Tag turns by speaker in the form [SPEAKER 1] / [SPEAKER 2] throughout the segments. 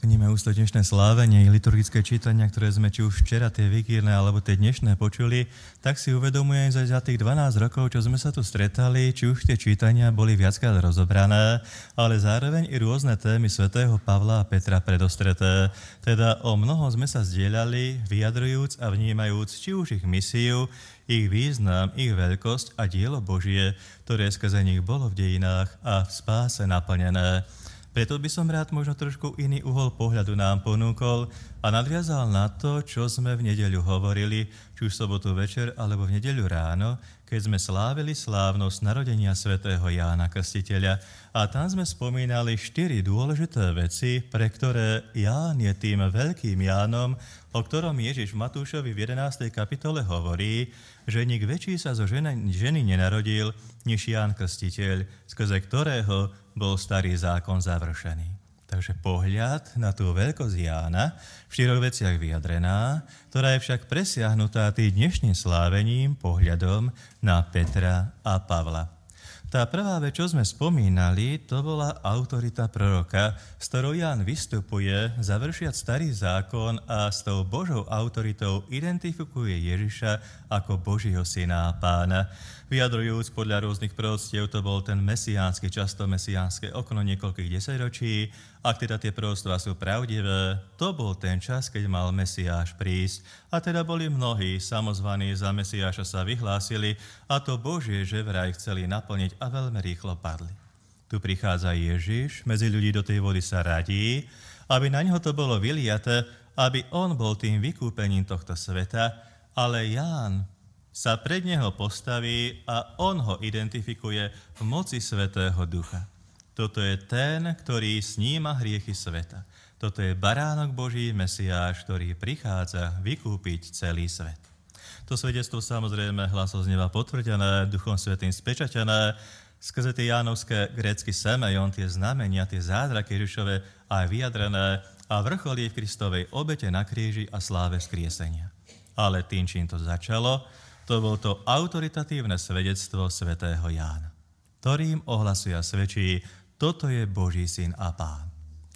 [SPEAKER 1] Nime ústo dnešné slávenie i liturgické čítania, ktoré sme či už včera tie vigílne alebo tie dnešné počuli, tak si uvedomujem, že za tých 12 rokov, čo sme sa tu stretali, či už tie čítania boli viackrát rozobrané, ale zároveň i rôzne témy svätého Pavla a Petra predostreté. Teda o mnoho sme sa zdieľali, vyjadrujúc a vnímajúc či už ich misiu, ich význam, ich veľkosť a dielo Božie, ktoré skrze nich bolo v dejinách a v spáse naplnené. Preto by som rád možno trošku iný uhol pohľadu nám ponúkol a nadviazal na to, čo sme v nedeľu hovorili, či už v sobotu večer alebo v nedeľu ráno, keď sme slávili slávnosť narodenia svätého Jána Krstiteľa. A tam sme spomínali 4 dôležité veci, pre ktoré Ján je tým veľkým Jánom, o ktorom Ježiš Matúšovi v 11. kapitole hovorí, že nik väčší sa zo ženy nenarodil, než Ján Krstiteľ, skrze ktorého bol starý zákon završený. Takže pohľad na tú veľkosť Jána v 4 veciach vyjadrená, ktorá je však presiahnutá tým dnešným slávením pohľadom na Petra a Pavla. Tá prvá vec, čo sme spomínali, to bola autorita proroka, s ktorou Ján vystupuje, završiať starý zákon a s tou Božou autoritou identifikuje Ježiša ako Božího syna a pána. Vyjadrujúc podľa rôznych proroctiev, to bol ten mesiánsky, často mesiánske okno niekoľkých desaťročí. Ak teda tie proroctvá sú pravdivé, to bol ten čas, keď mal Mesiáš prísť. A teda boli mnohí samozvaní za Mesiáša sa vyhlásili a to Božie že vraj chceli naplniť a veľmi rýchlo padli. Tu prichádza Ježiš, medzi ľudí do tej vody sa radí, aby na ňo to bolo vyliaté, aby on bol tým vykúpením tohto sveta, ale Ján sa pred neho postaví a on ho identifikuje v moci Svätého Ducha. Toto je ten, ktorý sníma hriechy sveta. Toto je baránok Boží, Mesiáš, ktorý prichádza vykúpiť celý svet. To svedectvo samozrejme hlasom z neba potvrdené, Duchom Svätým spečatené, skrze tie jánovské grécky semejon, tie znamenia, tie zázraky Ježišove aj vyjadrené a vrcholí v Kristovej obete na kríži a sláve vzkriesenia. Ale tým, čím to začalo, to bolo to autoritatívne svedectvo svätého Jána, ktorým ohlasuje a svedčí, toto je Boží syn a pán.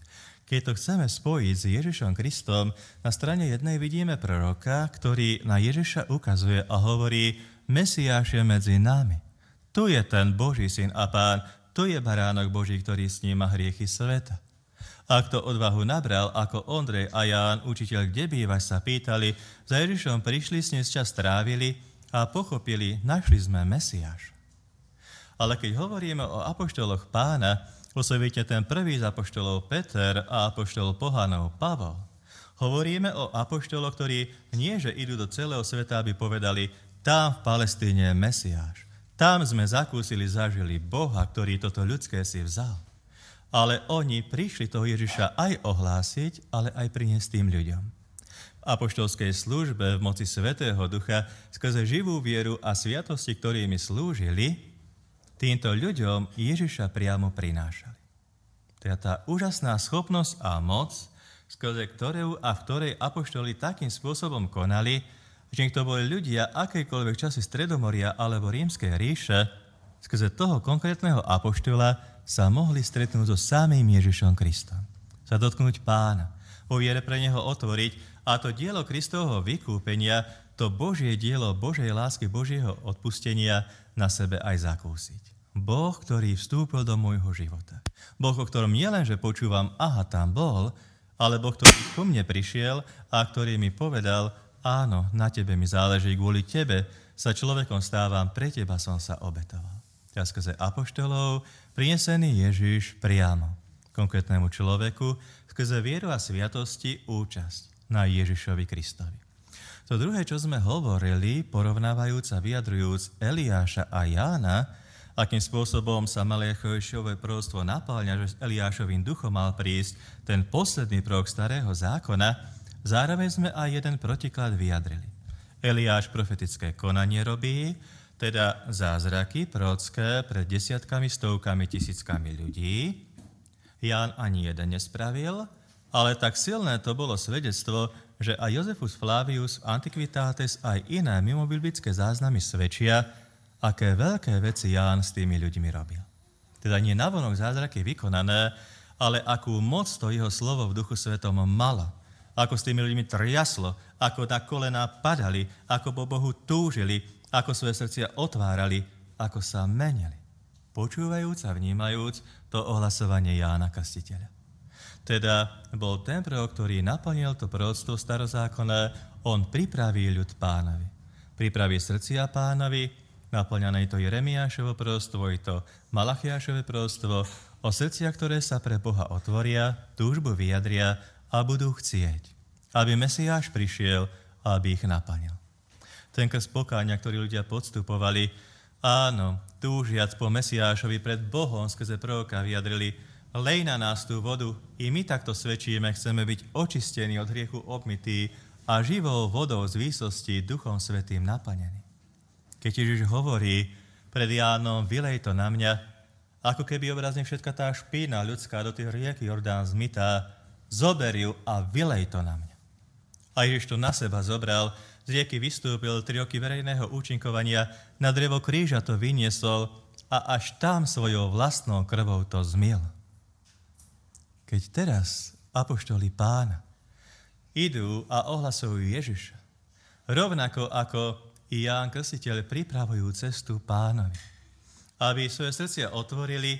[SPEAKER 1] Keď to chceme spojiť s Ježišom Kristom, na strane jednej vidíme proroka, ktorý na Ježiša ukazuje a hovorí, Mesiáš je medzi nami. Tu je ten Boží syn a pán, tu je baránok Boží, ktorý sníma hriechy sveta. Ak to odvahu nabral, ako Ondrej a Ján, učiteľ, kde bývaš, sa pýtali, za Ježišom prišli, s ním čas trávili a pochopili, našli sme Mesiáša. Ale keď hovoríme o apoštoloch pána, osobitne ten prvý z apoštolov Peter a apoštol pohanov Pavol, hovoríme o apoštoloch, ktorí nie, že idú do celého sveta, aby povedali, tam v Palestíne je Mesiáš. Tam sme zakúsili, zažili Boha, ktorý toto ľudské si vzal. Ale oni prišli toho Ježiša aj ohlásiť, ale aj priniesť tým ľuďom. V apoštolskej službe v moci Svätého Ducha skrze živú vieru a sviatosti, ktorými slúžili, týmto ľuďom Ježiša priamo prinášali. Teda tá úžasná schopnosť a moc, skrze ktorú a v ktorej apoštoli takým spôsobom konali, že nech to boli ľudia akejkoľvek časy Stredomoria alebo Rímskej ríše, skrze toho konkrétneho apoštola sa mohli stretnúť so samým Ježišom Kristom. Sa dotknúť pána, vo viere pre neho otvoriť a to dielo Kristovho vykúpenia, to Božie dielo Božej lásky, Božieho odpustenia na sebe aj zakúsiť. Boh, ktorý vstúpil do môjho života. Boh, o ktorom nielenže počúvam, aha, tam bol, ale Boh, ktorý ku mne prišiel a ktorý mi povedal, áno, na tebe mi záleží, kvôli tebe sa človekom stávam, pre teba som sa obetoval. A skrze apoštolov prinesený Ježiš priamo konkrétnemu človeku, skrze vieru a sviatosti účasť na Ježišovi Kristovi. To druhé, čo sme hovorili, porovnávajúc a vyjadrujúc Eliáša a Jána, akým spôsobom sa Malachišové proroctvo napáľňa, že s Eliášovým duchom mal prísť ten posledný prorok starého zákona, zároveň sme aj jeden protiklad vyjadrili. Eliáš profetické konanie robí, teda zázraky prorocké pred desiatkami, stovkami, tisíckami ľudí. Ján ani jeden nespravil, ale tak silné to bolo svedectvo, že aj Jozefus Flavius v Antiquitates aj iné mimobiblické záznamy svedčia, aké veľké veci Ján s tými ľuďmi robil. Teda nie navonok zázraky vykonané, ale akú moc to jeho slovo v Duchu Svetom malo. Ako s tými ľuďmi triaslo, ako na kolená padali, ako po Bohu túžili, ako svoje srdcia otvárali, ako sa menili. Počúvajúc a vnímajúc to ohlasovanie Jána Krstiteľa. Teda bol ten prorok, ktorý naplnil to proroctvo starozákonné, on pripraví ľud Pánovi. Pripraví srdcia Pánovi, naplňané to Jeremiášovo proroctvo, i to Malachiášové proroctvo, o srdcia, ktoré sa pre Boha otvoria, túžbu vyjadria a budú chcieť, aby Mesiáš prišiel a aby ich naplnil. Ten krst pokánia, ktorý ľudia podstupovali, áno, túžiac po Mesiášovi pred Bohom skrze proroka vyjadrili: lej na nás tú vodu, i my takto svedčíme, chceme byť očistení od hriechu, obmytí a živou vodou z výsosti Duchom Svätým naplnení. Keď Ježiš hovorí pred Jánom: vylej to na mňa, ako keby obrazne všetka tá špína ľudská do tých rieky Jordán zmytá, zober ju a vylej to na mňa. A Ježiš to na seba zobral, z rieky vystúpil, 3 roky verejného účinkovania, na drevo kríža to vyniesol a až tam svojou vlastnou krvou to zmiel. Keď teraz apoštoli Pána idú a ohlasujú Ježiša, rovnako ako i Ján Krstiteľ pripravujú cestu Pánovi, aby svoje srdcia otvorili,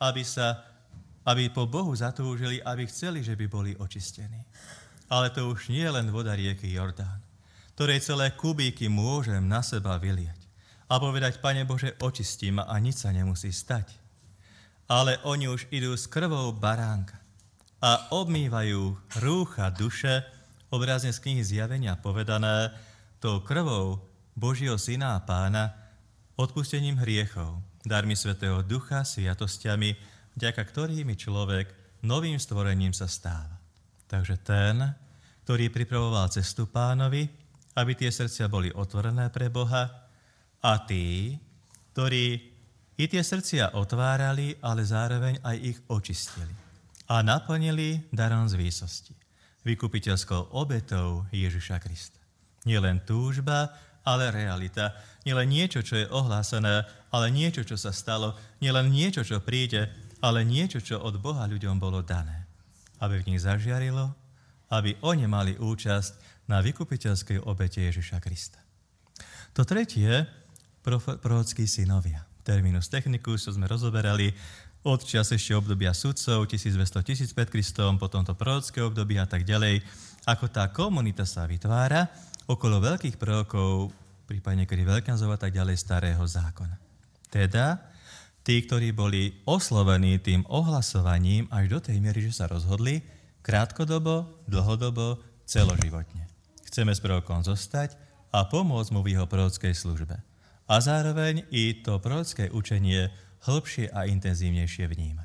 [SPEAKER 1] aby po Bohu zatúžili, aby chceli, že by boli očistení. Ale to už nie je len voda rieky Jordán, ktorej celé kubíky môžem na seba vyliať a povedať: Pane Bože, očistí ma a nič sa nemusí stať. Ale oni už idú s krvou baránka a obmývajú rúcha duše, obrazne z knihy Zjavenia povedané, tou krvou Božieho Syna a Pána, odpustením hriechov, darmi Svätého Ducha, sviatosťami, vďaka ktorými človek novým stvorením sa stáva. Takže ten, ktorý pripravoval cestu Pánovi, aby tie srdcia boli otvorené pre Boha, a tí, ktorí i tie srdcia otvárali, ale zároveň aj ich očistili a naplnili darom z výsosti, vykupiteľskou obetou Ježiša Krista. Nie len túžba, ale realita. Nie len niečo, čo je ohlásené, ale niečo, čo sa stalo. Nie len niečo, čo príde, ale niečo, čo od Boha ľuďom bolo dané. Aby v nich zažiarilo, aby oni mali účasť na vykupiteľskej obete Ježiša Krista. To tretie, prorockí synovia. Terminus technicus, čo sme rozoberali od čas ešte obdobia sudcov, 1200-1000 pred Kristom, potom to prorocké obdobie a tak ďalej. Ako tá komunita sa vytvára okolo veľkých prorokov, prípadne niekedy veľkňazov a tak ďalej starého zákona. Teda tí, ktorí boli oslovení tým ohlasovaním až do tej miery, že sa rozhodli krátkodobo, dlhodobo, celoživotne. Chceme s prorokom zostať a pomôcť mu v jeho prorockej službe. A zároveň i to prorocké učenie hĺbšie a intenzívnejšie vnímať.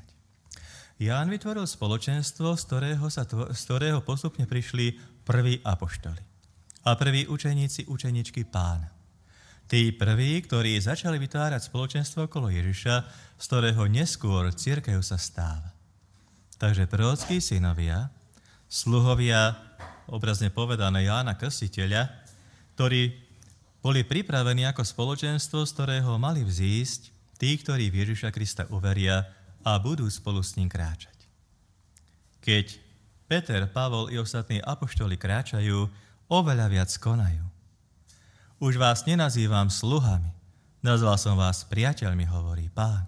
[SPEAKER 1] Ján vytvoril spoločenstvo, z ktorého postupne prišli prví apoštoli a prví učeníci, učeničky Pána. Tí prví, ktorí začali vytvárať spoločenstvo okolo Ježiša, z ktorého neskôr cirkev sa stáva. Takže prorockí synovia, sluhovia, obrazne povedané Jána Krstiteľa, ktorí boli pripravení ako spoločenstvo, z ktorého mali vzísť tí, ktorí v Ježiša Krista uveria a budú spolu s ním kráčať. Keď Peter, Pavol i ostatní apoštoli kráčajú, oveľa viac konajú. Už vás nenazývam sluhami, nazval som vás priateľmi, hovorí Pán.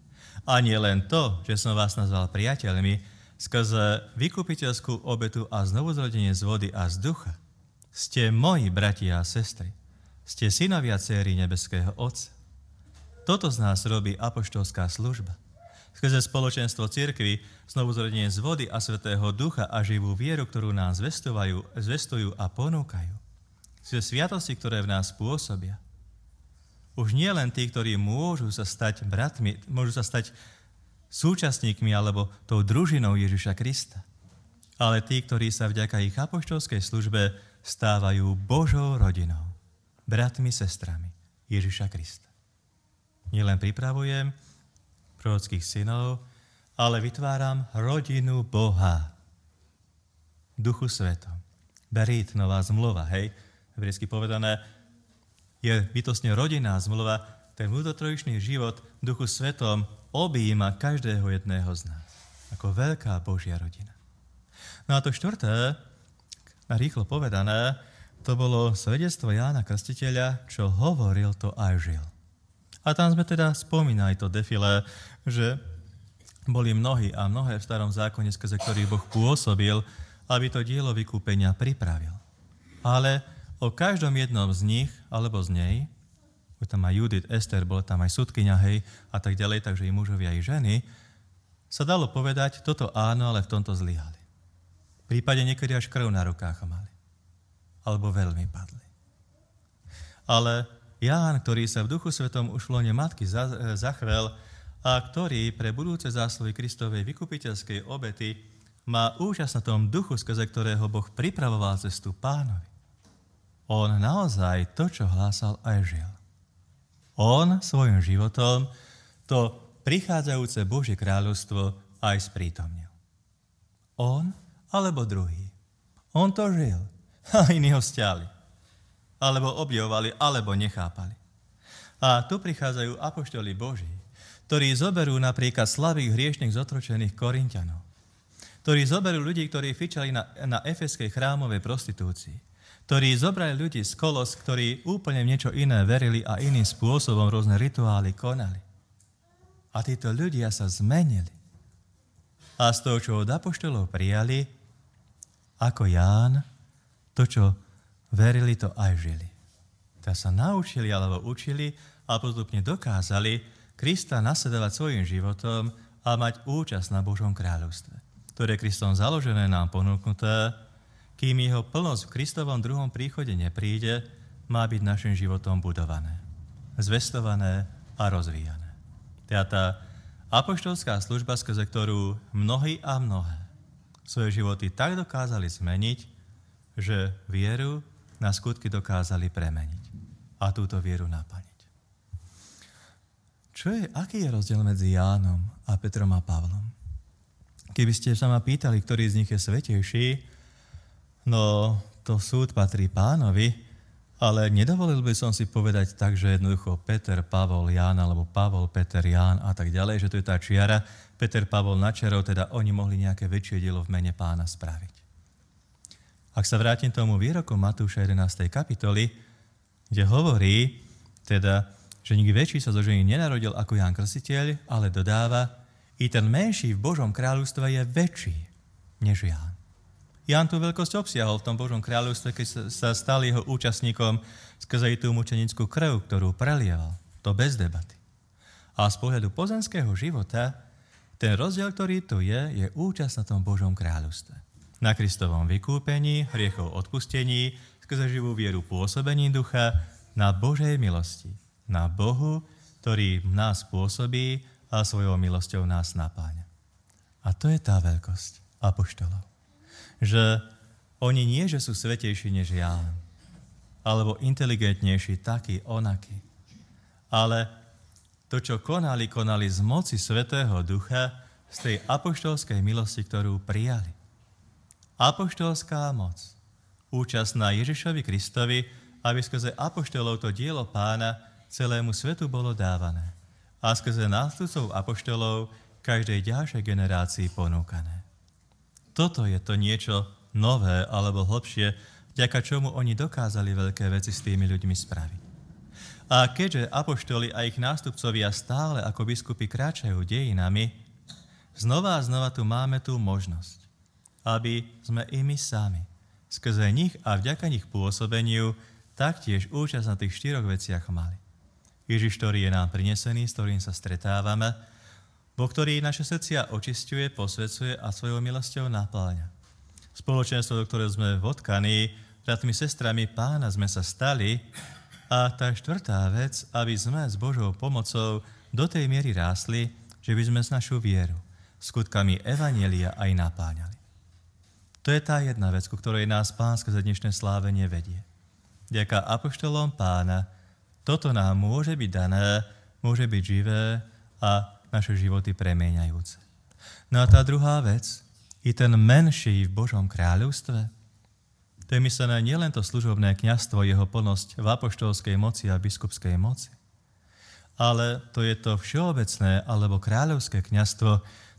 [SPEAKER 1] A nie len to, že som vás nazval priateľmi, skrze vykupiteľskú obetu a znovuzrodenie z vody a z ducha, ste moji bratia a sestry, ste synovia dcéry nebeského Otca. Toto z nás robí apoštolská služba. Skrze spoločenstvo cirkvi, znovuzrodenie z vody a Svätého Ducha a živú vieru, ktorú nám zvestujú a ponúkajú. Skrze sviatosti, ktoré v nás pôsobia. Už nie len tí, ktorí môžu sa stať bratmi, môžu sa stať súčasníkmi alebo tou družinou Ježiša Krista, ale tí, ktorí sa vďaka ich apoštolskej službe stávajú Božou rodinou, bratmi, sestrami Ježiša Krista. Nielen pripravujem prorockých synov, ale vytváram rodinu Boha. Duchu Svetom. Berít, nová zmluva, hej? Hebrejsky povedané, je bytostne rodinná zmluva, ten vnútrotrojičný život v Duchu Svetom objíma každého jedného z nás. ako veľká Božia rodina. No a to štvrté, rýchlo povedané, to bolo svedectvo Jána Krstiteľa, čo hovoril, to aj žil. A tam sme teda spomínali to defilé, že boli mnohí a mnohé v starom zákone, skrze ktorých Boh pôsobil, aby to dielo vykúpenia pripravil. Ale o každom jednom z nich, alebo z nej, tam aj Judit, Ester, bola tam aj sudkyňa, hej, a tak ďalej, takže i mužovia, i ženy, sa dalo povedať, toto áno, ale v tomto zlyhali. V prípade niekedy až krv na rukách mali. Alebo veľmi padli. Ale Ján, ktorý sa v Duchu Svetom už v lone matky zachvel a ktorý pre budúce zásluhy Kristovej vykupiteľskej obety má účasť na tom duchu, skrze ktorého Boh pripravoval cestu Pánovi. On naozaj to, čo hlásal, aj žil. On svojim životom to prichádzajúce Božie kráľovstvo aj sprítomnil. On alebo druhý. On to žil a iní ho stiali. Alebo objavovali, alebo nechápali. A tu prichádzajú apoštoli Boží, ktorí zoberú napríklad slabých hriešnych zotročených Korinťanov, ktorí zoberú ľudí, ktorí fičali na efeskej chrámovej prostitúcii, ktorí zobrali ľudí z Kolos, ktorí úplne v niečo iné verili a iným spôsobom rôzne rituály konali. A títo ľudia sa zmenili. A z toho, čo od apoštolov prijali, ako Ján, to, čo verili, to aj žili. Tak sa naučili alebo učili a postupne dokázali Krista nasledovať svojim životom a mať účasť na Božom kráľovstve, ktoré je Kristom založené nám ponúknuté, kým jeho plnosť v Kristovom druhom príchode nepríde, má byť našim životom budované, zvestované a rozvíjané. Teda tá apoštolská služba, skrze ktorú mnohí a mnohé svoje životy tak dokázali zmeniť, že vieru na skutky dokázali premeniť a túto vieru naplniť. Aký je rozdiel medzi Jánom a Petrom a Pavlom? Keby ste sa ma pýtali, ktorý z nich je svätejší, no to súd patrí Pánovi, ale nedovolil by som si povedať tak, že jednoducho Peter, Pavol, Ján, alebo Pavol, Peter, Ján a tak ďalej, že to je tá čiara, Peter, Pavol na čiarou, teda oni mohli nejaké väčšie dielo v mene Pána spraviť. Ak sa vrátim tomu výroku Matúša 11. kapitoly, kde hovorí, teda, že nik väčší sa zo ženy nenarodil ako Ján Krstiteľ, ale dodáva, i ten menší v Božom kráľovstve je väčší než Ján. Ján tú veľkosť obsiahol v tom Božom kráľovstve, keď sa stal jeho účastníkom skrze tú mučenickú krv, ktorú prelieval. To bez debaty. A z pohľadu pozemského života, ten rozdiel, ktorý tu je účasť na tom Božom kráľovstve. Na Kristovom vykúpení, hriechov odpustení, skrze živú vieru pôsobení ducha, na Božej milosti, na Bohu, ktorý v nás pôsobí a svojou milosťou nás napáňa. A to je tá veľkosť apoštolov. Že oni nie, že sú svätejší než Ján, alebo inteligentnejší, taký, onaký, ale to, čo konali z moci Svätého Ducha, z tej apoštolskej milosti, ktorú prijali. Apoštolská moc, účasť na Ježišovi Kristovi, aby skrze apoštolov to dielo Pána celému svetu bolo dávané a skrze nástupcov apoštolov každej ďalšej generácii ponúkané. Toto je to niečo nové alebo hlbšie, vďaka čomu oni dokázali veľké veci s tými ľuďmi spraviť. A keďže apoštoli a ich nástupcovia stále ako biskupy kráčajú dejinami, znova a znova tu máme tú možnosť, aby sme i my sami skrze nich a vďaka nich pôsobeniu taktiež účasť na tých 4 veciach mali. Ježiš, ktorý je nám prinesený, s ktorým sa stretávame, Boh, ktorý naše srdcia očisťuje, posvedzuje a svojou milosťou napĺňa. Spoločenstvo, do ktorého sme vodkaní, bratmi, sestrami Pána sme sa stali, a tá 4. vec, aby sme s Božou pomocou do tej miery rástli, že by sme s našu vieru skutkami evanjelia aj napáňali. To je tá jedna vec, ku ktorej nás Pán skrze dnešné slávenie vedie. Vďaka apoštolom Pána toto nám môže byť dané, môže byť živé a naše životy premieňajúce. No a tá druhá vec, i ten menší v Božom kráľovstve, to je myslené nielen to služobné kňazstvo, jeho plnosť v apoštolskej moci a biskupskej moci, ale to je to všeobecné alebo kráľovské kňazstvo,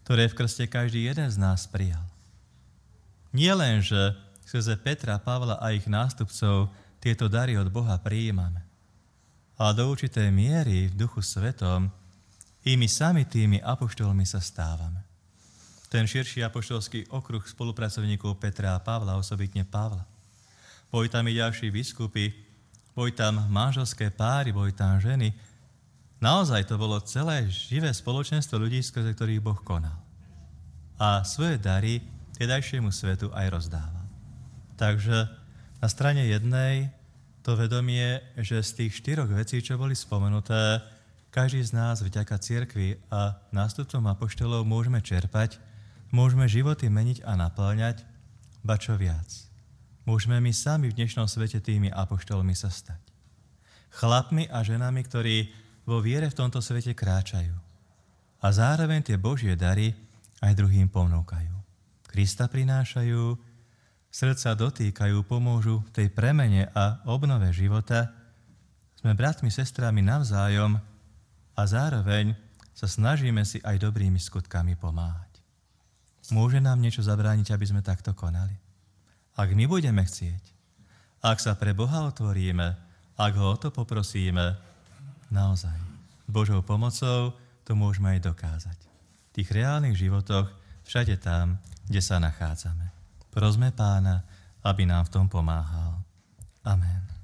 [SPEAKER 1] ktoré v krste každý jeden z nás prijal. Nie len, že skrze Petra, Pavla a ich nástupcov tieto dary od Boha prijímame, ale do určitej miery v Duchu Svetom i my sami tými apoštolmi sa stávame. Ten širší apoštolský okruh spolupracovníkov Petra a Pavla, osobitne Pavla. Boli tam i ďalší biskupy, boli tam manželské páry, boli tam ženy. Naozaj to bolo celé živé spoločenstvo ľudí, skrze ktorých Boh konal. A svoje dary tedajšiemu svetu aj rozdával. Takže na strane jednej to vedomie, že z tých 4 vecí, čo boli spomenuté, každý z nás vďaka cirkvi a nástupcom apoštolov môžeme čerpať, môžeme životy meniť a naplňať, ba čo viac. Môžeme my sami v dnešnom svete tými apoštolmi sa stať. Chlapmi a ženami, ktorí vo viere v tomto svete kráčajú. A zároveň tie Božie dary aj druhým ponúkajú. Krista prinášajú, srdca dotýkajú, pomôžu tej premene a obnove života. Sme bratmi, sestrami navzájom a zároveň sa snažíme si aj dobrými skutkami pomáhať. Môže nám niečo zabrániť, aby sme takto konali? Ak my budeme chcieť, ak sa pre Boha otvoríme, ak ho o to poprosíme, naozaj, Božou pomocou to môžeme aj dokázať. V tých reálnych životoch, všade tam, kde sa nachádzame. Prosme Pána, aby nám v tom pomáhal. Amen.